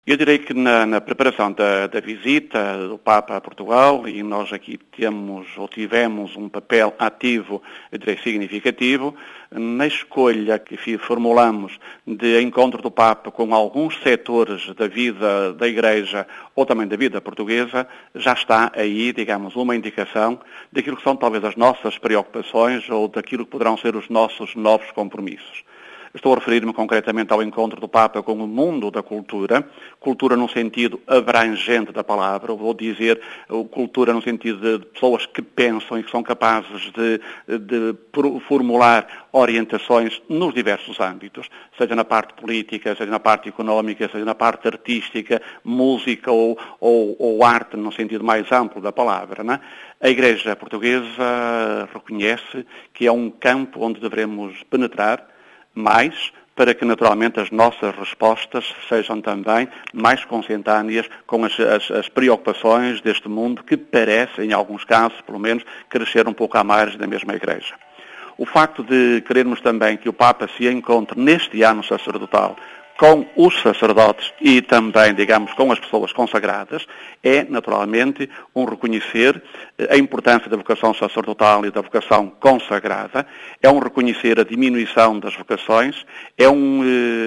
Eu direi que na preparação da visita do Papa a Portugal, e nós aqui tivemos um papel ativo, eu direi significativo, na escolha que formulamos de encontro do Papa com alguns setores da vida da Igreja ou também da vida portuguesa, já está aí, digamos, uma indicação daquilo que são talvez as nossas preocupações ou daquilo que poderão ser os nossos novos compromissos. Estou a referir-me concretamente ao encontro do Papa com o mundo da cultura, cultura no sentido abrangente da palavra, vou dizer cultura no sentido de pessoas que pensam e que são capazes de formular orientações nos diversos âmbitos, seja na parte política, seja na parte económica, seja na parte artística, música ou arte no sentido mais amplo da palavra, não é? A Igreja Portuguesa reconhece que é um campo onde devemos penetrar mais, para que naturalmente as nossas respostas sejam também mais consentâneas com as preocupações deste mundo que parece, em alguns casos, pelo menos, crescer um pouco à margem da mesma Igreja. O facto de querermos também que o Papa se encontre neste ano sacerdotal com os sacerdotes e também, digamos, com as pessoas consagradas, é, naturalmente, um reconhecer a importância da vocação sacerdotal e da vocação consagrada, é um reconhecer a diminuição das vocações, é um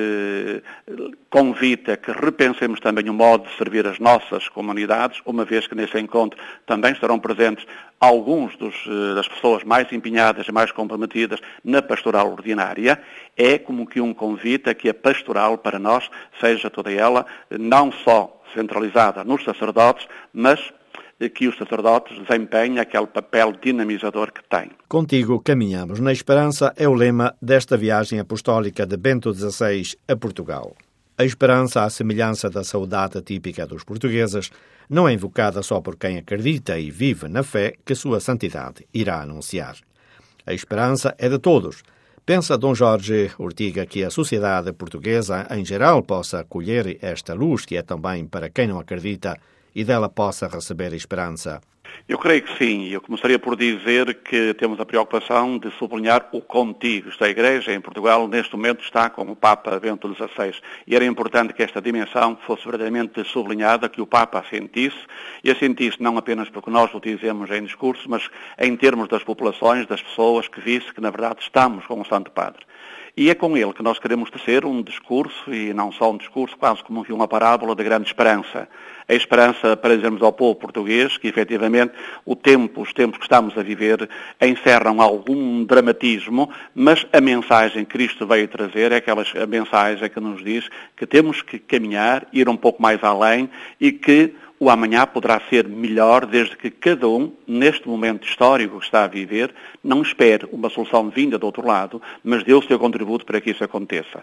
convite a que repensemos também o modo de servir as nossas comunidades, uma vez que nesse encontro também estarão presentes alguns das pessoas mais empenhadas e mais comprometidas na pastoral ordinária, é como que um convite a que a pastoral para nós seja toda ela não só centralizada nos sacerdotes, mas que os sacerdotes desempenhem aquele papel dinamizador que têm. Contigo caminhamos na esperança é o lema desta viagem apostólica de Bento XVI a Portugal. A esperança, à semelhança da saudade típica dos portugueses, não é invocada só por quem acredita e vive na fé que sua santidade irá anunciar. A esperança é de todos. Pensa Dom Jorge Ortiga que a sociedade portuguesa, em geral, possa acolher esta luz que é também para quem não acredita e dela possa receber esperança? Eu creio que sim. Eu começaria por dizer que temos a preocupação de sublinhar o contigo. A Igreja em Portugal, neste momento, está com o Papa Bento XVI. E era importante que esta dimensão fosse verdadeiramente sublinhada, que o Papa a sentisse, e a sentisse não apenas porque nós o dizemos em discurso, mas em termos das populações, das pessoas, que visse que, na verdade, estamos com o Santo Padre. E é com ele que nós queremos tecer um discurso, e não só um discurso, quase como uma parábola de grande esperança. A esperança para dizermos ao povo português que, efetivamente, os tempos que estamos a viver encerram algum dramatismo, mas a mensagem que Cristo veio trazer é a mensagem que nos diz que temos que caminhar, ir um pouco mais além e que o amanhã poderá ser melhor desde que cada um, neste momento histórico que está a viver, não espere uma solução vinda do outro lado, mas dê o seu contributo para que isso aconteça.